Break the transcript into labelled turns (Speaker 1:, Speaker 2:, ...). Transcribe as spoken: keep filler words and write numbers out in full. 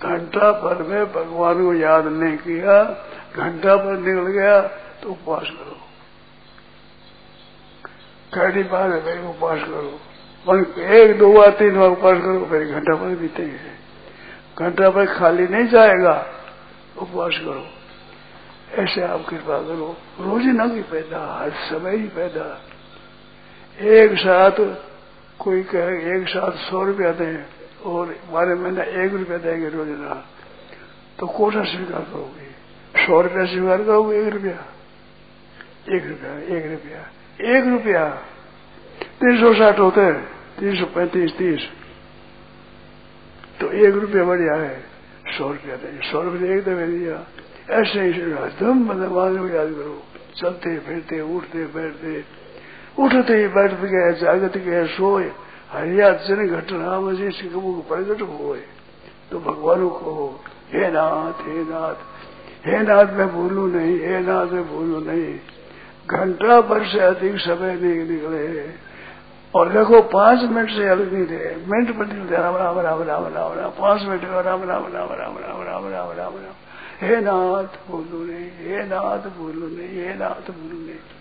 Speaker 1: घंटा भर में भगवान को याद नहीं किया, घंटा भर निकल गया तो उपवास करो। कड़ी बात है भाई, उपवास करो। एक दो बार तीन बार उपवास करो, फिर घंटा भर बीतेंगे। घंटा भर खाली नहीं जाएगा, उपवास करो। ऐसे आप कृपा करो। रोजाना की पैदा, हर समय ही पैदा। एक साथ कोई कहे एक साथ सौ रुपया दें और बारह महीना एक रुपया देंगे रोजाना, तो कोटा स्वीकार करोगे? सौ रुपया स्वीकार करोगे? एक रुपया एक रुपया एक रुपया एक रुपया तीन सौ साठ होते हैं, तीन सौ पैंतीस तीस, तो एक रुपया बढ़िया है। सौ रुपया देंगे, सौ रुपया एक दफे दिया। ऐसे ही एकदम भगवान को याद करो। चलते फिरते उठते बैठते, उठते ही बैठते गए, जागत गए, सोए, हरिया जन घटना मुझे कबू को प्रगट हुए तो भगवान को हे नाथ हे नाथ हे नाथ मैं भूलू नहीं, हे नाथ मैं भूलू नहीं। घंटा भर से अधिक समय नहीं निकले और देखो पांच मिनट से अलग नहीं थे, मिनट पर निकलते राम राम राम राम राम राम, पांच मिनट राम राम राम राम राम राम राम राम राम राम। हे नाथ भूलू नहीं, हे नाथ भूलू नहीं, हे नाथ भूलू नहीं।